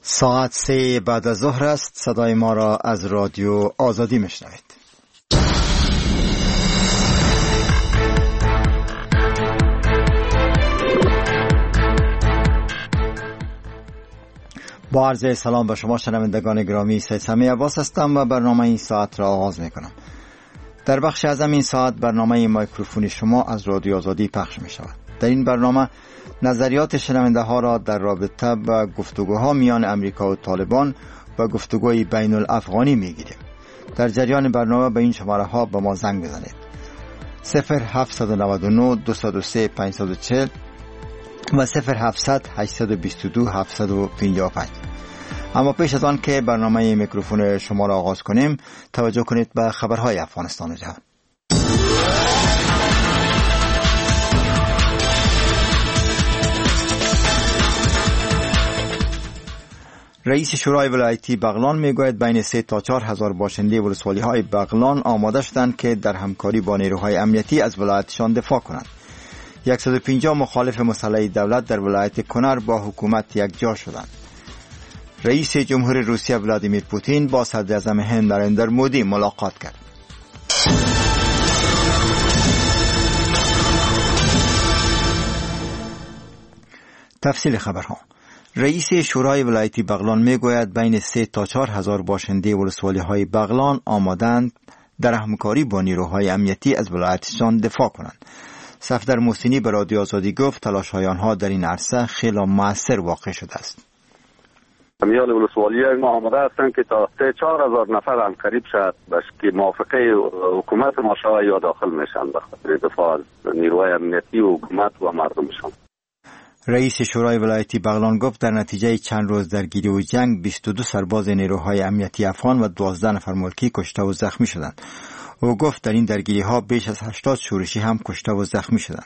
ساعت 3 بعد از ظهر است. صدای ما را از رادیو آزادی میشنوید. با عرض سلام به شما شنوندگان گرامی، سید سمی عباس هستم و برنامه این ساعت را آغاز میکنم. در بخش از این ساعت برنامه مایکروفون شما از رادیو آزادی پخش می شود. در این برنامه نظریات شنونده ها را در رابطه با گفتگوها میان امریکا و طالبان و گفتگوی بین الافغانی می گیریم. در جریان برنامه به این شماره ها به ما زنگ بزنید: 0799 203 540 و 0700 822 755. اما پیش از آن که برنامه میکروفون شما را آغاز کنیم، توجه کنید به خبرهای افغانستان و جهان. رئیس شورای ولایتی بغلان میگوید بین 3 تا 4 هزار باشنده ولسوالی های بغلان آماده شدند که در همکاری با نیروهای امنیتی از ولایتشان دفاع کنند. 150 مخالف مسلح دولت در ولایت کنر با حکومت یکجا شدند. رئیس جمهور روسیه ولادیمیر پوتین با صدر اعظم هند نریندر مودی ملاقات کرد. تفصیل خبرها. رئیس شورای ولایتی بغلان میگوید بین 3 تا 4 هزار باشنده ولسوالی های بغلان آمادند در همکاری با نیروهای امنیتی از ولایتشان دفاع کنند. صفدر محسنی به رادیو آزادی گفت تلاش‌های آنها در این عرصه خیلی موثر واقع شده است. میان ولسوالی ما آماده هستند که تا 3-4 هزار نفر هم قریب شد بس که موافقه حکومت ما شود یا داخل میشن به خاطر دفاع از نیروهای امنیتی و حکومت و مردمشان. رئیس شورای ولایتی بغلان گفت در نتیجه چند روز درگیری و جنگ 22 سرباز نیروهای امنیتی افغان و 12 نفر ملکی کشته و زخمی شدند. او گفت در این درگیری ها بیش از 80 شورشی هم کشته و زخمی شدند.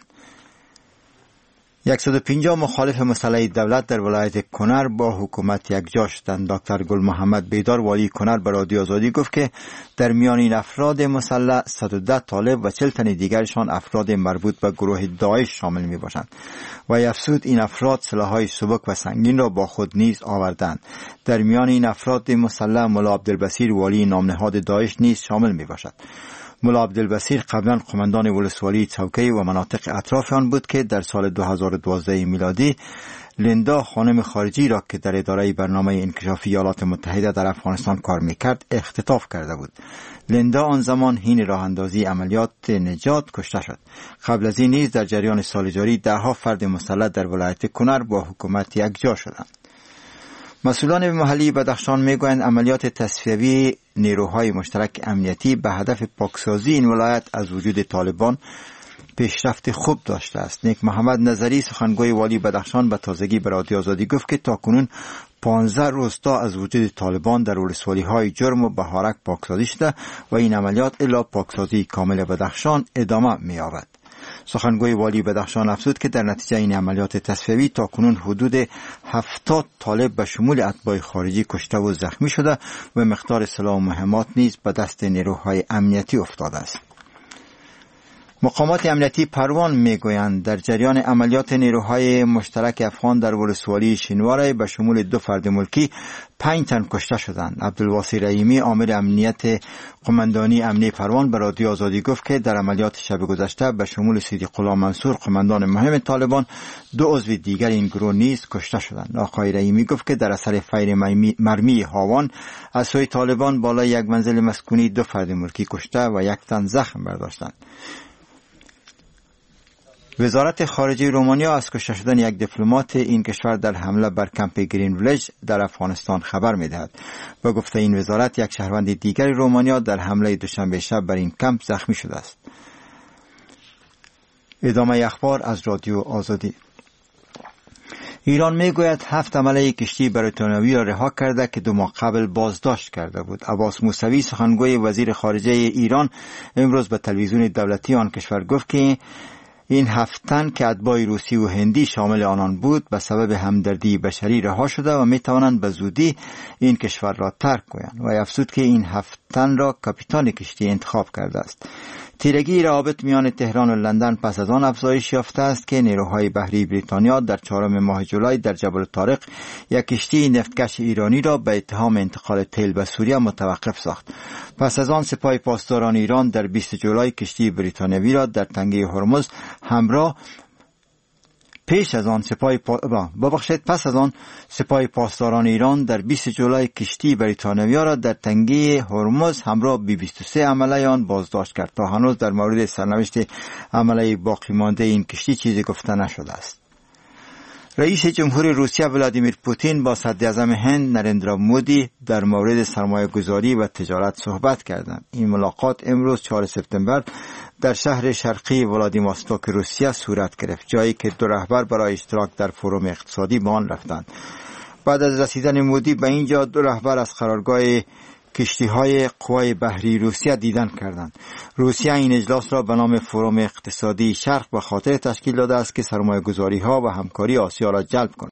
150 مخالف مسلح دولت در ولایت کنر با حکومت یکجا شدند. دکتر گل محمد بیدار والی کنر به رادیو آزادی گفت که در میان این افراد مسلح 110 طالب و 40 تن دیگرشان افراد مربوط به گروه داعش شامل می باشند و افزود این افراد سلاح‌های سبک و سنگین را با خود نیز آوردند. در میان این افراد مسلح ملا عبدالبصیر والی نامنهاد داعش نیز شامل می باشد. ملا عبدالبصیر قبلا قماندان ولسوالی چوکی و مناطق اطراف آن بود که در سال 2012 میلادی لیندا خانم خارجی را که در اداره برنامه انکشافی ایالات متحده در افغانستان کار میکرد اختطاف کرده بود. لیندا آن زمان حین راه اندازی عملیات نجات کشته شد. قبل از این نیز در جریان سال جاری 10 فرد مسلح در ولایت کنر با حکومت یکجا شدند. مسئولان محلی بدخشان میگویند عملیات تصفیوی نیروهای مشترک امنیتی به هدف پاکسازی این ولایت از وجود طالبان پیشرفت خوب داشته است. نیک محمد نظری سخنگوی والی بدخشان به تازگی به رادیو آزادی گفت که تاکنون 15 روستا از وجود طالبان در ولسوالی های جرم و بهارک پاکسازی شده و این عملیات الی پاکسازی کامل بدخشان ادامه می‌یابد. سخنگوی والی بدخشان افزود که در نتیجه این عملیات تصفیوی تاکنون حدود 70 طالب به شمول اتباع خارجی کشته و زخمی شده و مقدار سلاح و مهمات نیز به دست نیروهای امنیتی افتاده است. مقامات امنیتی پروان میگویند در جریان عملیات نیروهای مشترک افغان در ولسوالی شینواره به شمول 2 فرد ملکی 5 تن کشته شدند. عبدالواسی رحیمی آمر امنیت قماندانی امنی پروان به رادیو آزادی گفت که در عملیات شب گذشته به شمول صدیق الله منصور قماندان مهم طالبان 2 عضو دیگر این گروه نیز کشته شدند. آقای رحیمی گفت که در اثر فیر مرمی هاوان از سوی طالبان بالای یک منزل مسکونی 2 فرد ملکی کشته و 1 تن زخم برداشتند. وزارت خارجه رومانیا از کشته شدن یک دیپلمات این کشور در حمله بر کمپ گرین ویلج در افغانستان خبر می‌دهد. با گفته این وزارت یک شهروند دیگر رومانیا در حمله دوشنبه شب بر این کمپ زخمی شده است. ادامه اخبار از رادیو آزادی. ایران میگوید 7 عمله کشتی بریتانیایی را رها کرده که 2 ماه قبل بازداشت کرده بود. عباس موسوی سخنگوی وزیر خارجه ایران امروز به تلویزیون دولتی آن کشور گفت که این 7 تن که اتباع روسی و هندی شامل آنان بود به سبب همدردی بشری رها شده و می توانند به زودی این کشور را ترک کنند و افزود که این 7 تن را کاپیتان کشتی انتخاب کرده است. تیرگی روابط میان تهران و لندن پس از آن افزایش یافته است که نیروهای بحری بریتانیا در 4 ماه جولای در جبل طارق یک کشتی نفتکش ایرانی را به اتهام انتقال تیل به سوریه متوقف ساخت. پس از آن سپاه پاسداران ایران در 20 جولای کشتی بریتانیایی را در تنگه هرمز پس از آن سپاه پاسداران ایران در 20 جولای کشتی بریتانیایی را در تنگه هرمز همراه B-23 عمله آن بازداشت کرد. تا هنوز در مورد سرنوشت عمله باقی مانده این کشتی چیزی گفته نشده است. رئیس جمهور روسیه ولادیمیر پوتین با صدراعظم هند نریندرا مودی در مورد سرمایه گذاری و تجارت صحبت کردند. این ملاقات امروز 4 سپتامبر در شهر شرقی ولادیواستوک روسیه صورت گرفت، جایی که دو رهبر برای اشتراک در فروم اقتصادی به آن رفتند. بعد از رسیدن مودی به اینجا دو رهبر از قرارگاه کشتی‌های قوای بحری روسیه دیدن کردند. روسیه این اجلاس را به نام فروم اقتصادی شرق به خاطر تشکیل داده است که سرمایه‌گذاری‌ها و همکاری آسیا را جلب کند.